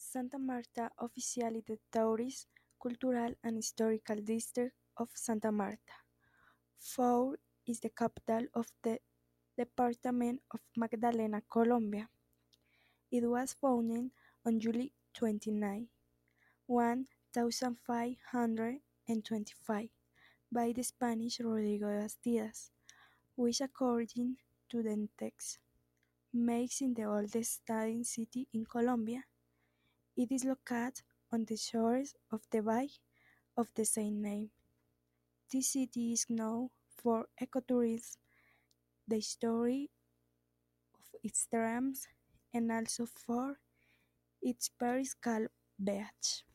Santa Marta, officially the tourist, cultural and historical district of Santa Marta. 4 is the capital of the department of Magdalena, Colombia. It was founded on July 29, 1525 by the Spanish Rodrigo de Bastidas, which according to the text makes it the oldest studying city in Colombia. It is located on the shores of the bay of the same name. This city is known for ecotourism, the history of its trams, and also for its Paris-Cal beach.